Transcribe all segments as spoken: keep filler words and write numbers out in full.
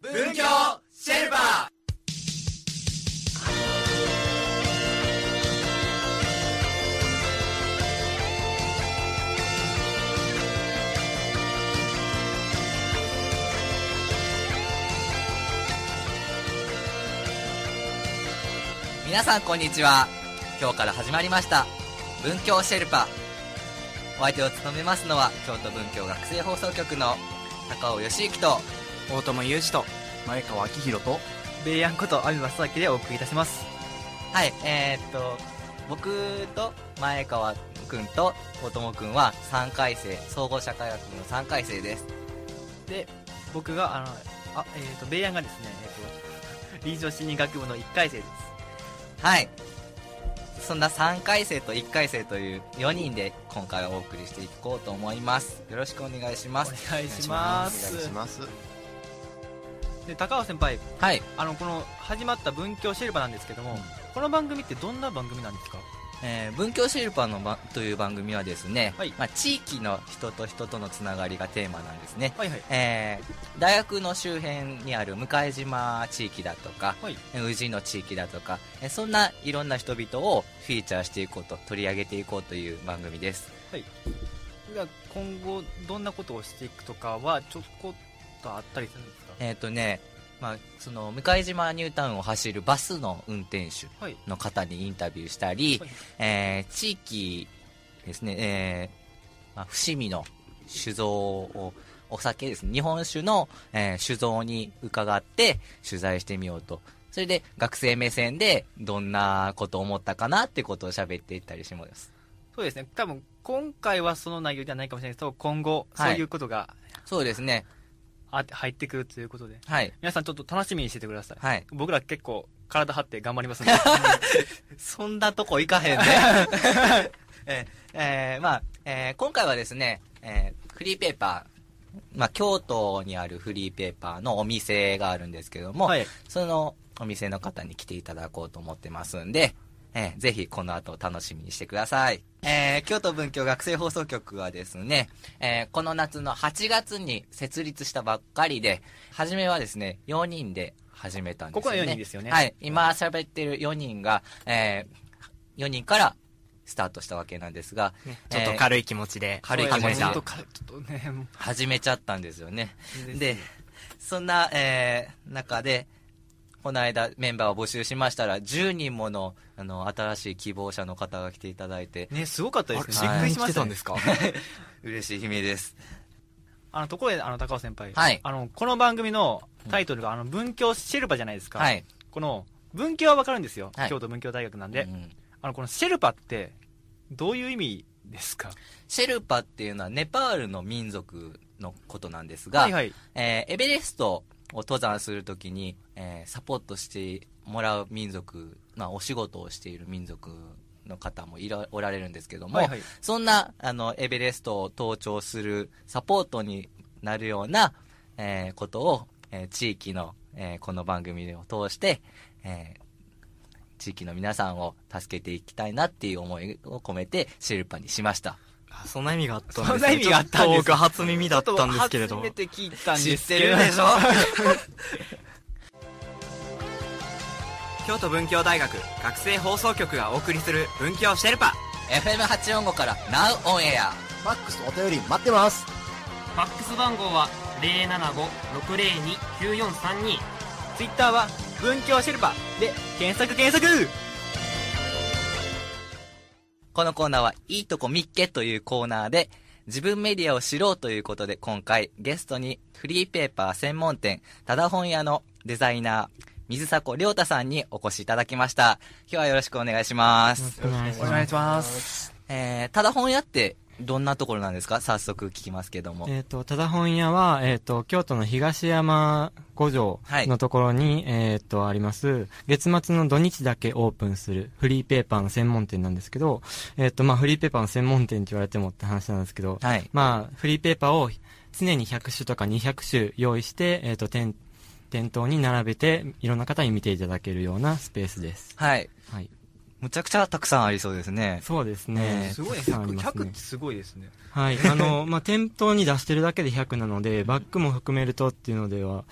文教シェルパー。 皆さんこんにちは。今日から始まりました文教シェルパ。お相手を務めますのは京都文教学生放送局の高尾義之と大友裕二と前川明宏とベイヤンこと阿部正明でお送りいたします。 はい、えー、っと僕と前川くんと大友くんはさんかい生、総合社会学部のさんかい生です。 で僕があのあ、えー、とベイヤンがですね、えー、と臨床心理学部のいっかい生です。 はい、そんなさんかい生といっかい生というよにんで今回はお送りしていこうと思います。よろしくお願いします。 お願いします。 お願いします。 で高尾先輩、 はい、 あのこの始まった文教シェルパなんですけども、うん、この番組ってどんな番組なんですか？ えー、文教シェルパのばという番組はですね、 はい、 まあ、地域の人と人とのつながりがテーマなんですね。 はいはい、 えー、大学の周辺にある向島地域だとか、 はい、 宇治の地域だとか、えそんないろんな人々をフィーチャーしていこうと、取り上げていこうという番組です。 はい、じゃあ今後どんなことをしていくとかはちょこっとあったりするんですか？ えっとねまあ、その向島ニュータウンを走るバスの運転手の方にインタビューしたり、はい、えー、地域ですね、えーまあ、伏見の酒造をお酒ですね、日本酒の、えー、酒造に伺って取材してみようと。それで学生目線でどんなことを思ったかなってことを喋っていったりします。 そうですね、多分今回はその内容ではないかもしれないけど、今後そういうことが、 はい、そうですね、 あ入ってくるということで、 はい、 皆さんちょっと楽しみにしててください。 はい、 僕ら結構体張って頑張りますのでそんなとこ行かへんねえーえーまあえー、今回はですね、えー、フリーペーパー、まあ、京都にあるフリーペーパーのお店があるんですけども、はい、そのお店の方に来ていただこうと思ってますんで、えー、ぜひこの後楽しみにしてください。えー、京都文教学生放送局はですね、えー、この夏のはちがつに設立したばっかりで、初めはですねよにんで始めたんですよね。 ここはよにんですよね。 はい、今喋ってるよにんが、えー、よにんからスタートしたわけなんですが、 ね、ちょっと軽い気持ちで、 えー、軽い気持ちで始めちゃったんですよね。で、そんな、えー、中でこの間メンバーを募集しましたらじゅうにんもの、あの新しい希望者の方が来ていただいて、 ね、すごかったですね。 しっかりしてたんですか？ 嬉しい悲鳴です。 あのところであの高尾先輩、 はい、 あのこの番組のタイトルが、うん、あの文教シェルパじゃないですか。 はい、 この文教は分かるんですよ、はい、京都文教大学なんで、 うん、 あのこのシェルパってどういう意味ですか？ シェルパっていうのはネパールの民族のことなんですが、 はいはい、 えー、エベレストを登山するときに、えー、サポートしてもらう民族、まあ、お仕事をしている民族の方もいらおられるんですけども、 はいはい、 そんなあのエベレストを登頂するサポートになるような、えー、ことを、えー、地域の、えー、この番組を通して、えー、地域の皆さんを助けていきたいなっていう思いを込めてシェルパにしました。 そんな意味があったんですね。 そんな意味があったんです。 僕初耳だったんですけれど。 初めて聞いたんですけど。 知ってるでしょ京都文教大学学生放送局がお送りする文教シェルパ。 エフエムはちよんご から Now on Air。 マックスお便り待ってます。 ファックス番号は ゼロななご ろくゼロに きゅうよんさんに。 ツイッターは文教シェルパで検索検索。 このコーナーはいいとこみっけというコーナーで、自分メディアを知ろうということで、今回ゲストにフリーペーパー専門店ただ本屋のデザイナー水迫亮太さんにお越しいただきました。今日はよろしくお願いします。 お願いします。 えー、ただ本屋ってどんなところなんですか？早速聞きますけども。 えっ、ー、と、ただ本屋は、えっ、ー、と、京都の東山五条のところに、はい、えっ、ー、と、あります、月末の土日だけオープンするフリーペーパーの専門店なんですけど、えっ、と、まあ、フリーペーパーの専門店って言われてもって話なんですけど、 はい、 まあ、フリーペーパーを常にひゃくしゅとかにひゃくしゅ用意して、えっ、と、店、店頭に並べて、いろんな方に見ていただけるようなスペースです。 はい。 はい。 むちゃくちゃたくさんありそうですね。 そうですね。 すごいね。ひゃくってすごいですね。 はい。あの、まあ、店頭に出してるだけでひゃくなので、バッグも含めるとっていうのでは、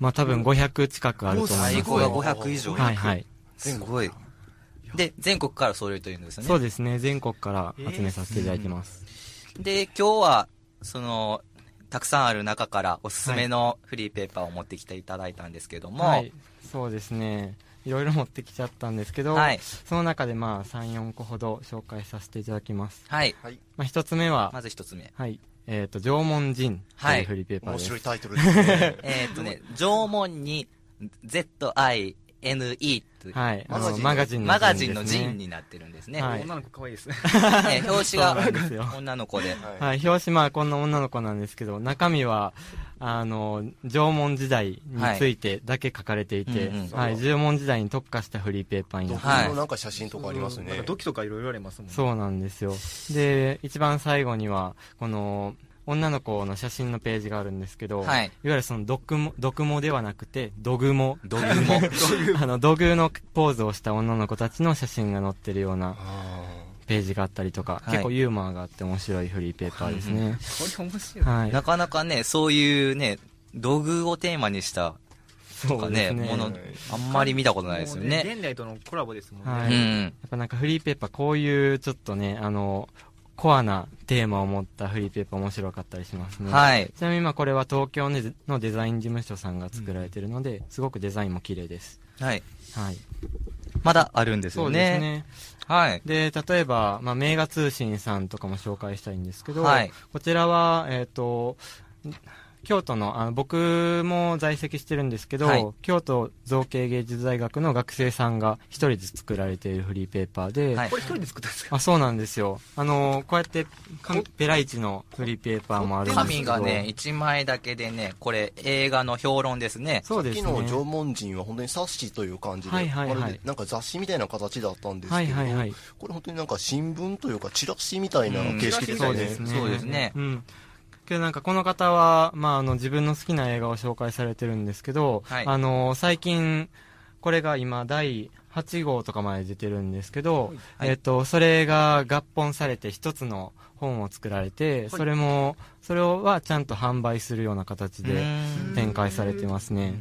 まあ多分ごひゃく近くあると思います。 在庫がごひゃく以上。 はいはい。 すごい。で、全国から揃えるというんですよね。 そうですね。全国から集めさせていただいてます。 えー、で、今日は、その、たくさんある中からおすすめのフリーペーパーを持ってきていただいたんですけども。 はい。そうですね。いろいろ持ってきちゃったんですけど、はい、その中でまあさん、よんこほど紹介させていただきます。 はい。 まあ一つ目は、 まず一つ目。 はい。えっ、ー、と、縄文人というフリーペーパーです。 面白いタイトルですね。 えっとね、縄文に ゼットアイエヌイー という、 はい、あのマガジンの、 ね、マガジンのジンになってるんですね。 はい、女の子可愛いですね。 ね、表紙が女の子で。 はい、表紙まあこんな女の子なんですけど、中身は、あの、縄文時代についてだけ書かれていて、はい、うんうんはい、縄文時代に特化したフリーペーパーになってます。 はい、なんか写真とかありますね。 土器とかいろいろありますもんね。 そうなんですよ。で、一番最後には、この、女の子の写真のページがあるんですけど、はい、いわゆるその毒も、毒もではなくて、土具も、 土具も、 あの、土偶のポーズをした女の子たちの写真が載ってるようなページがあったりとか、はい、結構ユーモアがあって面白いフリーペーパーですね。はい、 これ面白い、 はい。なかなかね、そういうね、土偶をテーマにしたとかね、ねもの、あんまり見たことないですよね。 現代とのコラボですもんね。 はい。うん、やっぱなんかフリーペーパー、こういうちょっとね、あの、コアなテーマを持ったフリーペーパー面白かったりしますね。はい。ちなみにまあこれは東京のデザイン事務所さんが作られているので、うん、すごくデザインも綺麗です。 はい。 はい。 まだあるんですよね。そうですね。はい。 で、例えば、まあ、名画通信さんとかも紹介したいんですけど、はい。こちらは、えっと、京都の、あの、僕も在籍してるんですけど、はい、京都造形芸術大学の学生さんが一人で作られているフリーペーパーで、 はい、これ一人で作ったんですか？ あ、そうなんですよ。あの、こうやって、ペライチのフリーペーパーもあるんですけど。 紙がね、一枚だけでね、これ映画の評論ですね。 そうですね。 さっきの縄文人は本当に冊子という感じで、 はいはいはい、 まるでなんか雑誌みたいな形だったんですけど、 はいはいはい、 これ本当になんか新聞というかチラシみたいな形式ですね。 そうですね。 そうですね。うん。 けどなんかこの方は、まあ、あの自分の好きな映画を紹介されてるんですけど、はい、あの最近これが今だいはちごうとかまで出てるんですけど、はい、えっとそれが合本されて一つの本を作られて、はい、それもそれはちゃんと販売するような形で展開されてますね。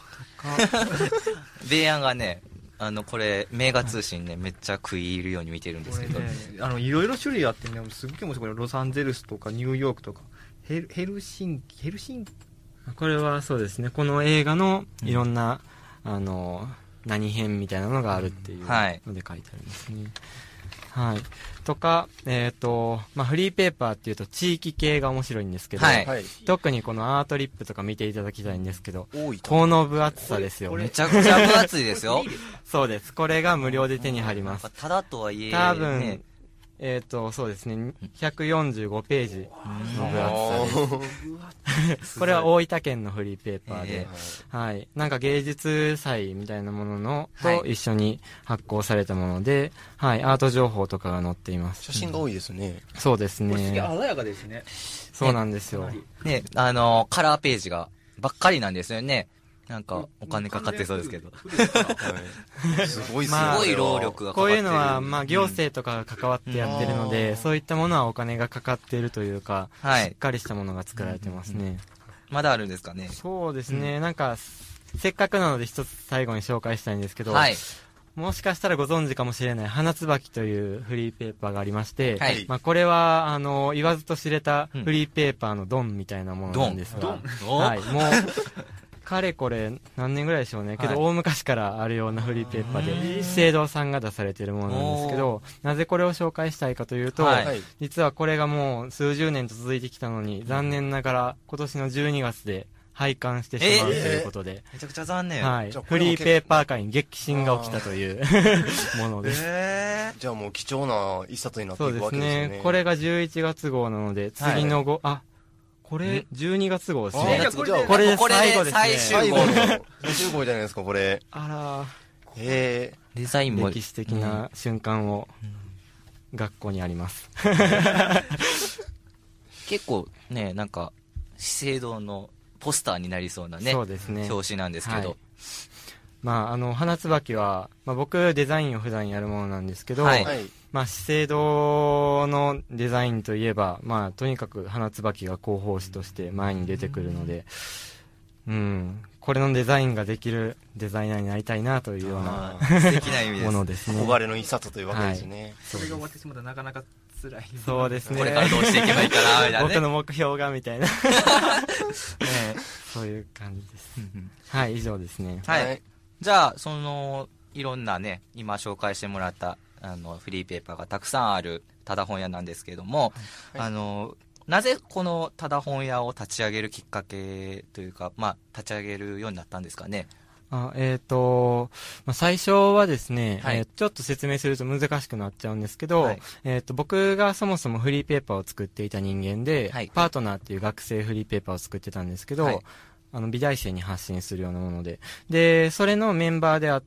ベイヤンがね、あのこれ名画通信ね、めっちゃ食い入るように見てるんですけど、 ね、あのいろいろ種類あってね、すっげえ面白い。ロサンゼルスとかニューヨークとかヘル、ヘルシンキヘルシンキこれはそうですね、この映画のいろんな、うん、あの何編みたいなのがあるっていうので書いてありますね。はい、とか、えっ、ー、と、まあ、フリーペーパーっていうと地域系が面白いんですけど、はい、特にこのアートリップとか見ていただきたいんですけど、この分厚さですよ。 めちゃくちゃ分厚いですよ。 そうです。これが無料で手に入ります。 ただとはいえ、 多分、ね、えっ、ー、と、そうですね、ひゃくよんじゅうごページの分厚さです。これは大分県のフリーペーパーで、えー、はい。なんか芸術祭みたいなもののと一緒に発行されたもので、はい、アート情報とかが載っています。 写真が多いですね。 うん、そうですね。 鮮やかですね。 そうなんですよ。 ね、ね、あの、カラーページがばっかりなんですよね。なんかお金かかってそうですけど、 はい、すごいすごい労力がかかってる。 こういうのはまあ行政とかが関わってやってるので、うん、そういったものはお金がかかっているというか、はい、しっかりしたものが作られてますね。 まだあるんですかね。 そうですね、うん、なんかせっかくなので一つ最後に紹介したいんですけど、はい、もしかしたらご存知かもしれない花椿というフリーペーパーがありまして、はい、まあこれはあの言わずと知れたフリーペーパーのドンみたいなものなんですが、うん、はい、もうかれこれ何年ぐらいでしょうね、けど、はい、大昔からあるようなフリーペーパーで資生堂さんが出されているものなんですけど、なぜこれを紹介したいかというと、はい、実はこれがもう数十年と続いてきたのに、残念ながら今年のじゅうにがつで廃刊してしまうということで、 えー、めちゃくちゃ残念、 はい、フリーペーパー界に激震が起きたというものです、 えー、じゃあもう貴重な一冊になっていくわけですね。 そうですね、これがじゅういちがつ号なので、次の号、はい、あこれじゅうにがつ号ですね。これで最後ですね。 最後の最終号じゃないですかこれ。 あら、えー、デザインも歴史的な瞬間を学校にあります。 結構ね、なんか資生堂のポスターになりそうなね、そうですね、表紙なんですけど、はい、 まああの花椿は、まあ、僕デザインを普段やるものなんですけど、はい、まあ、資生堂のデザインといえば、まあ、とにかく花椿が広報誌として前に出てくるので、うん、 これのデザインができるデザイナーになりたいなというような素敵な意味です。 ものですね。 憧れの一冊というわけですね。はい、 それが終わってしまったらなかなか辛い。 そうですね。 これからどうしていけばいいかな、みたいな、ね。 僕の目標が、みたいな。ね、そういう感じです。はい、以上ですね。 はい。じゃあ、その、いろんなね、今紹介してもらった、あの、フリーペーパーがたくさんある、ただ本屋なんですけれども、はい、あの、なぜこのただ本屋を立ち上げるきっかけというか、まあ、立ち上げるようになったんですかね。 あえっ、ー、と、まあ、最初はですね、はい、えー、ちょっと説明すると難しくなっちゃうんですけど、はい、えっ、ー、と、僕がそもそもフリーペーパーを作っていた人間で、はい、パートナーっていう学生フリーペーパーを作ってたんですけど、はい、あの、美大生に発信するようなもので、で、それのメンバーであった、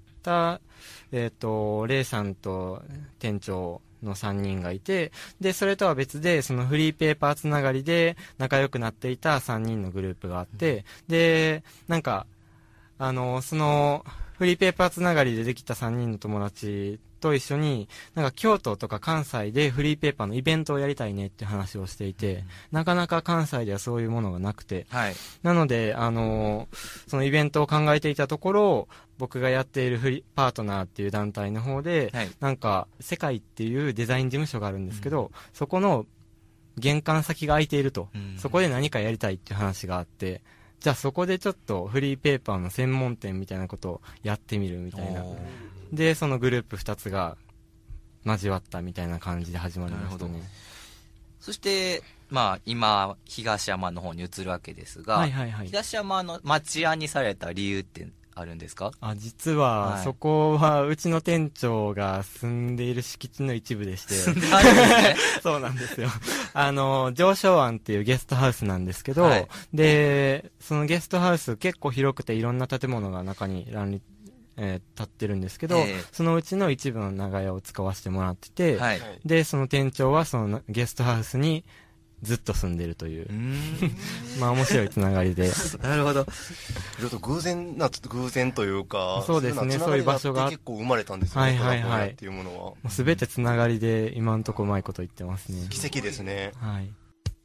えっ、ー、と、レイさんと店長のさんにんがいて、で、それとは別で、そのフリーペーパーつながりで仲良くなっていたさんにんのグループがあって、で、なんか、あの、その、フリーペーパーつながりでできたさんにんの友達と一緒に、なんか京都とか関西でフリーペーパーのイベントをやりたいねって話をしていて、うん、なかなか関西ではそういうものがなくて、はい、なので、あの、そのイベントを考えていたところ、僕がやっているフリパートナーっていう団体の方で、はい、なんか、世界っていうデザイン事務所があるんですけど、うん、そこの玄関先が空いていると、うん、そこで何かやりたいっていう話があって、じゃあそこでちょっとフリーペーパーの専門店みたいなことをやってみるみたいな。で、そのグループふたつが交わったみたいな感じで始まりましたね。 そして、まあ今、東山の方に移るわけですが、はいはいはい、東山の町屋にされた理由ってあるんですか？ あ、実は、はい、そこはうちの店長が住んでいる敷地の一部でして。 住んであるんですね。 そうなんですよ。あの、上昇庵っていうゲストハウスなんですけど、はい、で、そのゲストハウス結構広くていろんな建物が中に乱立、えー、建ってるんですけど、えー、そのうちの一部の長屋を使わせてもらってて、はい、で、その店長はそのゲストハウスにずっと住んでるという、うーんまあ面白いつながりで。 なるほど。 ちょっと偶然な、偶然というか、 そうですね、そういう場所が結構生まれたんですよね、はいはいはい、っていうものは。もうすべてつながりで今んとこうまいこと言ってますね。 奇跡ですね。 はい。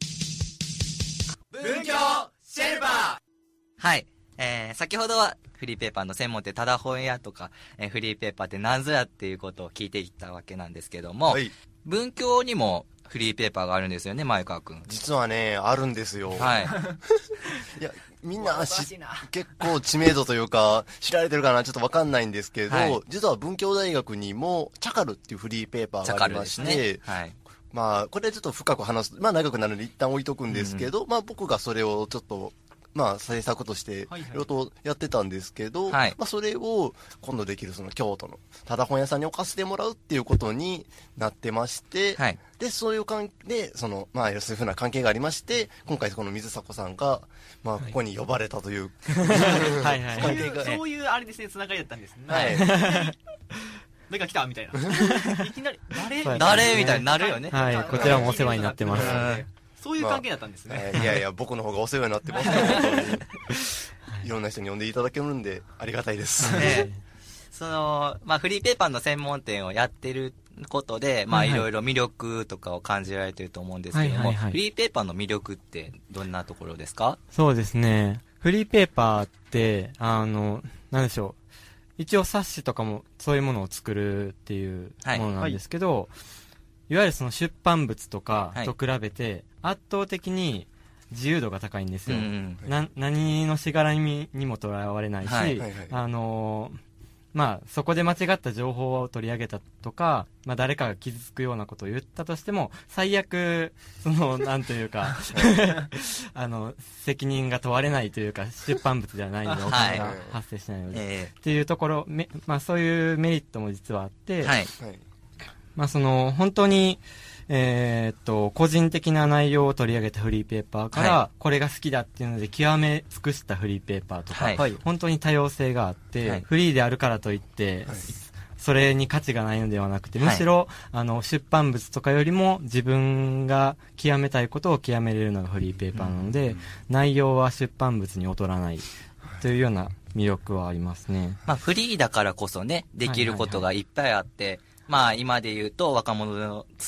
文教シェルパー。 はい。えー、先ほどはフリーペーパーの専門店ただ本屋とか、えー、フリーペーパーって何ぞやっていうことを聞いていったわけなんですけども、はい、文教にもフリーペーパーがあるんですよね、前川くん。 実はね、あるんですよ。 はい。 いや、みんなし結構知名度というか、知られてるかなちょっとわかんないんですけど、はい、実は文教大学にも、チャカルっていうフリーペーパーがありまして、ね、はい。まあ、これちょっと深く話す、まあ長くなるので一旦置いとくんですけど、うん、まあ僕がそれをちょっと、まあ制作としていろいろとやってたんですけど、はいはい、まあそれを今度できるその京都のただ本屋さんに置かせてもらうっていうことになってまして、はい、でそういう関係でそのまあそういうふうな関係がありまして、今回この水迫さんがまあここに呼ばれたという、 はい、はいはいはい、そういうあれですね、つながりだったんですね。はい。誰か来たみたいな。いきなり誰誰みたいになるよね。 はい、こちらもお世話になってます。 そういう関係だったんですね。 まあ、いやいや、僕の方がお世話になってますから本当にいろんな人に呼んでいただけるんでありがたいです。 ね、そのまあフリーペーパーの専門店をやってることで、まあいろいろ魅力とかを感じられてると思うんですけども、はいはいはい、フリーペーパーの魅力ってどんなところですか？ そうですね。フリーペーパーってあのなんでしょう。一応冊子とかもそういうものを作るっていうものなんですけど。はいはい、いわゆるその出版物とかと比べて圧倒的に自由度が高いんですよ。うんうん、な何のしがらみにもとらわれないし、はいはいはい、あのー、まあそこで間違った情報を取り上げたとか、まあ誰かが傷つくようなことを言ったとしても最悪そのなんというかあの責任が問われないというか、出版物ではないのでお金が発生しないので、はい、っていうところ、まあそういうメリットも実はあって。はい、まあその本当にえー、っと個人的な内容を取り上げたフリーペーパーから、はい、これが好きだっていうので極め尽くしたフリーペーパーとか、はい、本当に多様性があって、はい、フリーであるからといって、はい、それに価値がないのではなくて、むしろ、はい、あの出版物とかよりも自分が極めたいことを極めれるのがフリーペーパーなので、うん、内容は出版物に劣らないというような魅力はありますね。 まあフリーだからこそね、できることがいっぱいあって、はいはいはい、まあ今で言うと若者のツイッタ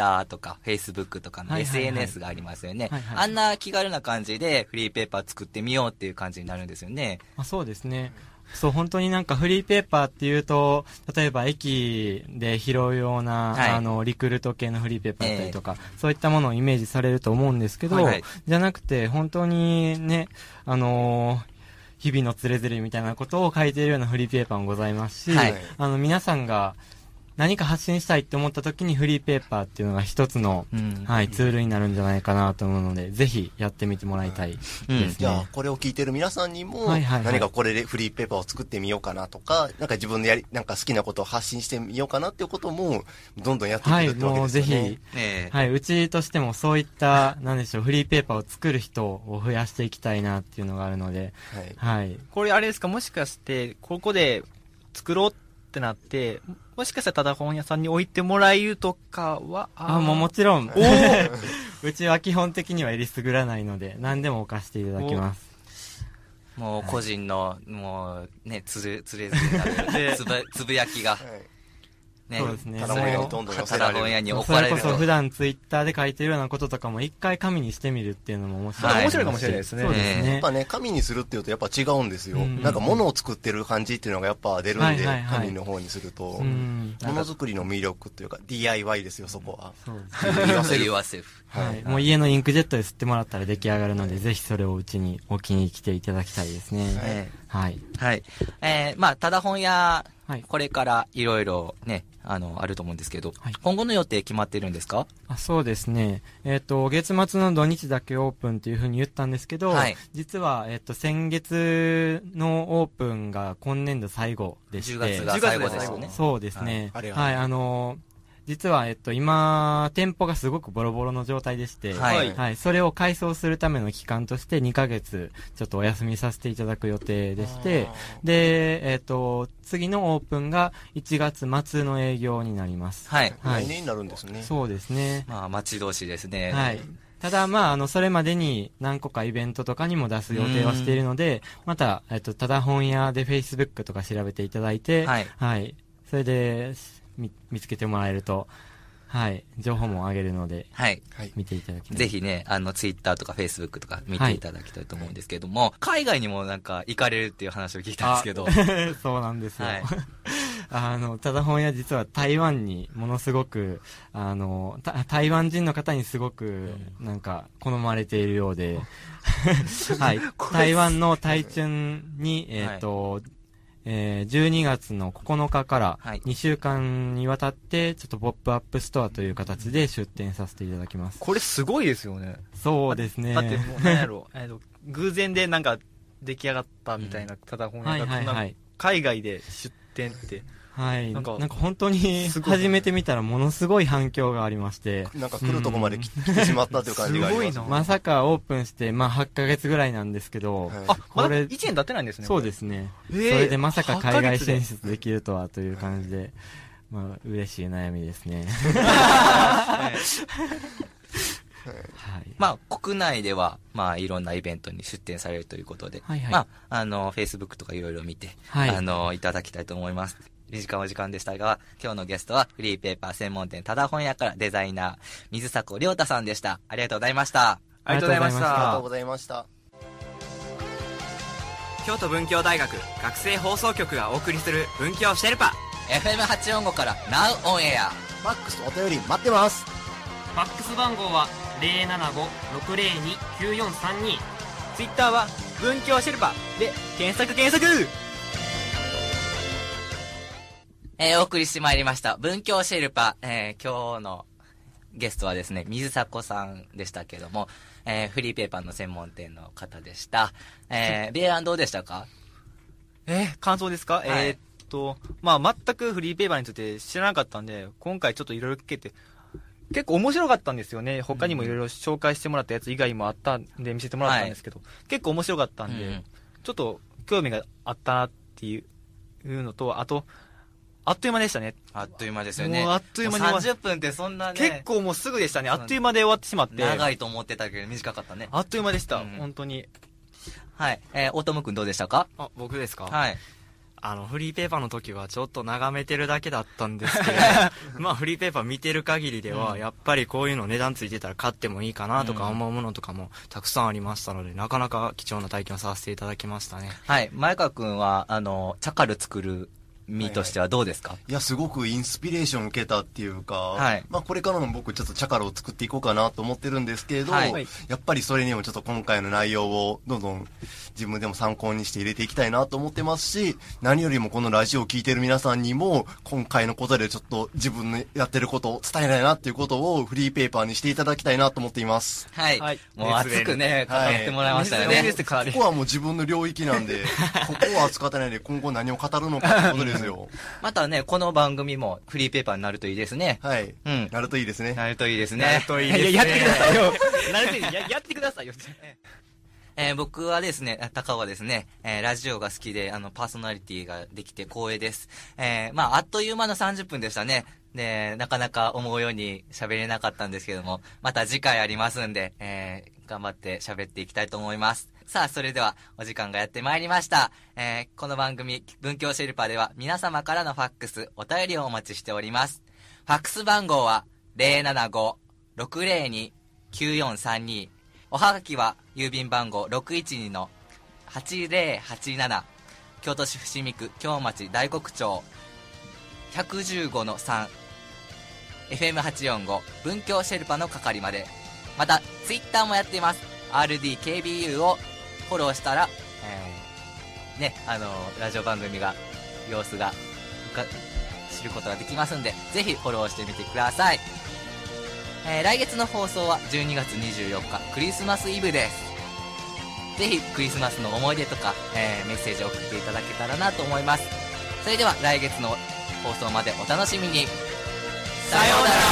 Twitter とか Facebook とかの エスエヌエス がありますよね。 はいはいあんな気軽な感じでフリーペーパー作ってみようっていう感じになるんですよね。 あ、そうですね。そう本当になんかフリーペーパーっていうと、例えば駅で拾うような、はい、あのリクルート系のフリーペーパーだったりとか、えー、そういったものをイメージされると思うんですけど、はいはい、じゃなくて本当にね、あのー、日々のつれづれみたいなことを書いているようなフリーペーパーもございますし、はい、あの皆さんが何か発信したいって思った時にフリーペーパーっていうのが一つの、うんはい、ツールになるんじゃないかなと思うので、ぜひやってみてもらいたいですね。うん、 じゃあこれを聞いてる皆さんにも、はいはいはい、何かこれでフリーペーパーを作ってみようかなとか、なんか自分でやりなんか好きなことを発信してみようかなっていうこともどんどんやっていくってわけですよね。はい、もうぜひ、 ね、はい、うちとしてもそういったなんでしょうフリーペーパーを作る人を増やしていきたいなっていうのがあるので、はい、はい、 これあれですか、もしかしてここで作ろうってなって、もしかしたらただ本屋さんに置いてもらえるとかは、 ああ、もうもちろん。うちは基本的にはえりすぐらないので、何でも置かせていただきます。 もう個人の、はい、もうね、つれ、つれずになるつぶ、つぶやきが。はいね、そうですね。 ただ本屋にどんどん寄せられる。 ただ本屋に置かれる。 それこそ普段ツイッターで書いてるようなこととかも一回紙にしてみるっていうのも面白い。 はい、面白いかもしれないですね。 そうですね。 やっぱね、紙にするっていうとやっぱ違うんですよ。うん、なんか物を作ってる感じっていうのがやっぱ出るんで、はいはいはい、紙の方にすると、うん、物作りの魅力っていうか ディーアイワイ ですよ、そこは。そうですね。 言わせる。 はい。もう家のインクジェットで吸ってもらったら出来上がるので、ぜひそれをうちに置きに来ていただきたいですね。はい。はい。 はい。えー、まあ、ただ本屋、はい、これからいろいろね、あの、あると思うんですけど、はい、今後の予定決まってるんですか？ あ、そうですね。えっ、ー、と、月末の土日だけオープンというふうに言ったんですけど、はい、実は、えっ、ー、と、先月のオープンが今年度最後でして、 じゅうがつが最後ですよね。 そうですね。はい、はい、あのー、実は、えっと、今、店舗がすごくボロボロの状態でして、はい。はい。それを改装するための期間としてにかげつ、ちょっとお休みさせていただく予定でして、で、えっと、次のオープンがいちがつ末の営業になります。 はい。 はい。来年になるんですね。 そうですね。 まあ、待ち遠しいですね。 はい。ただ、まあ、あの、それまでに何個かイベントとかにも出す予定はしているので、また、えっと、ただ本屋で Facebook とか調べていただいて、はい。はい。それで、見, 見つけてもらえると、はい、情報も上げるので、はい、見ていただきたい。 ぜひね、あの、ツイッターとかフェイスブックとか見ていただきたいと思うんですけども、はい、海外にもなんか行かれるっていう話を聞いたんですけど。 そうなんですよ。はい、あの、ただ本屋実は台湾にものすごく、あの、台湾人の方にすごく、なんか、好まれているようで、はい、台湾の台中に、えっ、ー、と、はいえー、じゅうにがつのここのかからにしゅうかんにわたってちょっとポップアップストアという形で出店させていただきます。 これすごいですよね。 そうですね。 だってもう何やろう、えー、偶然でなんか出来上がったみたいな、うん、ただ本屋が海外で出店ってはい。なんか、なんか本当に始めてみたらものすごい反響がありまして。 なんか来るとこまで来てしまったという感じがあります、ね。すごいな。 まさかオープンして、まあはちかげつぐらいなんですけど。はい、 あ、まだいちねん経ってないんですね。 そうですね。えー、それでまさか海外進出できるとはという感じで、まあ嬉しい悩みですね。はいはい、まあ国内ではまあいろんなイベントに出展されるということで、はいはい、まああの Facebook とかいろいろ見て、はい、あのいただきたいと思います。短いお時間でしたが、今日のゲストはフリーペーパー専門店ただ本屋からデザイナー水迫亮太さんでした。ありがとうございました。 ありがとうございました。 ありがとうございました。 京都文教大学学生放送局がお送りする文教シェルパエフエムはちじゅうご から Now on Air。 ファックスお便り待ってます。 ファックス番号は ゼロななご ろくゼロに きゅうよんさんに。 ツイッターは文教シェルパで検索検索。 えー、お送りしてまいりました文教シェルパ、えー、今日のゲストはですね水迫さんでしたけども、えー、フリーペーパーの専門店の方でした。えー、米安どうでしたか？ えー、感想ですか？はい、えー、っとまあ全くフリーペーパーについて知らなかったんで、今回ちょっといろいろ聞けて結構面白かったんですよね。他にもいろいろ紹介してもらったやつ以外もあったんで見せてもらったんですけど、はい、結構面白かったんで、うん、ちょっと興味があったなっていうのと、あとあっという間でしたね。 あっという間ですよね。 もうあっという間にさんじゅっぷんってそんなね。 結構もうすぐでしたね。あっという間で終わってしまって。 長いと思ってたけど短かったね。 あっという間でした。うん、本当に。 はい。えー、大友くんどうでしたか？ あ、僕ですか？ はい。 あの、フリーペーパーの時はちょっと眺めてるだけだったんですけど、まあフリーペーパー見てる限りでは、うん、やっぱりこういうの値段ついてたら買ってもいいかなとか思うものとかもたくさんありましたので、なかなか貴重な体験をさせていただきましたね。 はい。前川くんは、あの、チャカル作る身としてはどうですか？ はいはい、いや、すごくインスピレーションを受けたっていうか、はい、まあこれからも僕ちょっとチャカルを作っていこうかなと思ってるんですけれど、はい、やっぱりそれにもちょっと今回の内容をどんどん自分でも参考にして入れていきたいなと思ってますし、何よりもこのラジオを聞いてる皆さんにも今回のことでちょっと自分のやってることを伝えないなっていうことをフリーペーパーにしていただきたいなと思っています。 はい。はい、もう熱くね、語ってもらいましたよね。はい、 ここはもう自分の領域なんで、ここは扱ってないで今後何を語るのかってことですよ。 またね、この番組もフリーペーパーになるといいですね。 はい。うん。なるといいですね。 なるといいですね。 なるといいですね。やってくださいよ。なるといい。や、やってくださいよ。 えー、僕はですね、高尾はですね、えー、ラジオが好きで、あの、パーソナリティができて光栄です。えー、まあ、あっという間のさんじゅっぷんでしたね。で、なかなか思うように喋れなかったんですけども、また次回ありますんで、えー、頑張って喋っていきたいと思います。さあ、それではお時間がやってまいりました。えー、この番組、文教シェルパでは皆様からのファックス、お便りをお待ちしております。ファックス番号は ゼロななご ろくゼロに きゅうよんさんに、おはがきは郵便番号 ろくいちに の はちゼロはちなな、京都市伏見区京町大黒町 ひゃくじゅうごのさん、エフエムはちよんご 文教シェルパの係まで。またツイッターもやっています。 アールディーケービーユー をフォローしたら、えー、ね、あのー、ラジオ番組が様子が知ることができますんで、ぜひフォローしてみてください。えー、来月の放送はじゅうにがつにじゅうよっかクリスマスイブです。ぜひクリスマスの思い出とか、えー、メッセージを送っていただけたらなと思います。それでは来月の放送までお楽しみに。さようなら。